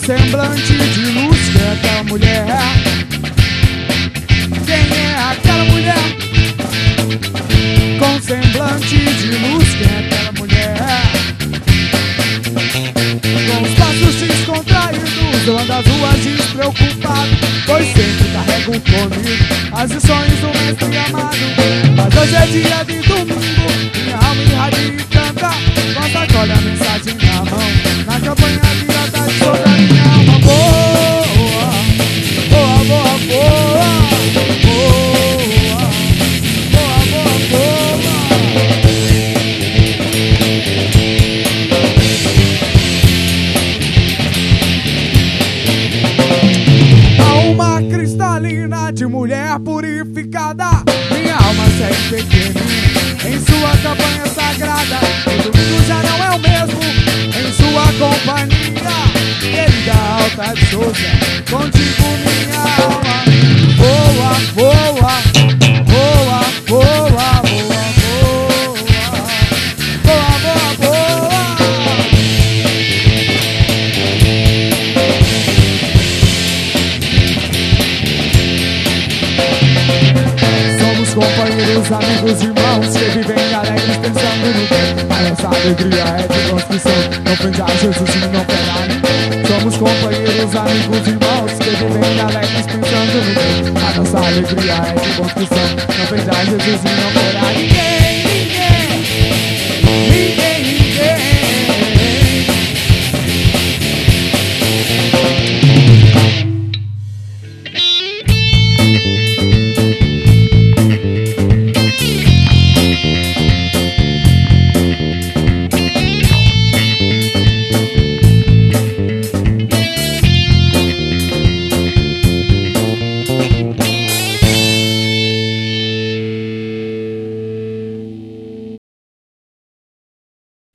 semblante de luz que é aquela mulher. Quem é aquela mulher? Com semblante de luz, quem é aquela mulher? Com os passos descontraídos, eu ando as ruas despreocupado, pois sempre carrego comigo as lições do mestre amado. Mas hoje é dia de domingo, minha alma irradia e canta, com a sacola, a mensagem na mão, na campanha virada de toda minha alma. Boa, boa, boa, boa. Cristalina de mulher purificada, minha alma segue pequenina em sua campanha sagrada. O domingo já não é o mesmo em sua companhia. Querida Alta de Souza, contigo minha alma. Voa, voa, voa, voa, voa, voa, voa, voa, voa. Companheiros, amigos, irmãos que vivem alegres pensando no tempo. A nossa alegria é de construção, não prende a Jesus e não pega a ninguém. Somos companheiros, amigos, irmãos que vivem alegres pensando no tempo. A nossa alegria é de construção, não prende a Jesus e não pega a ninguém.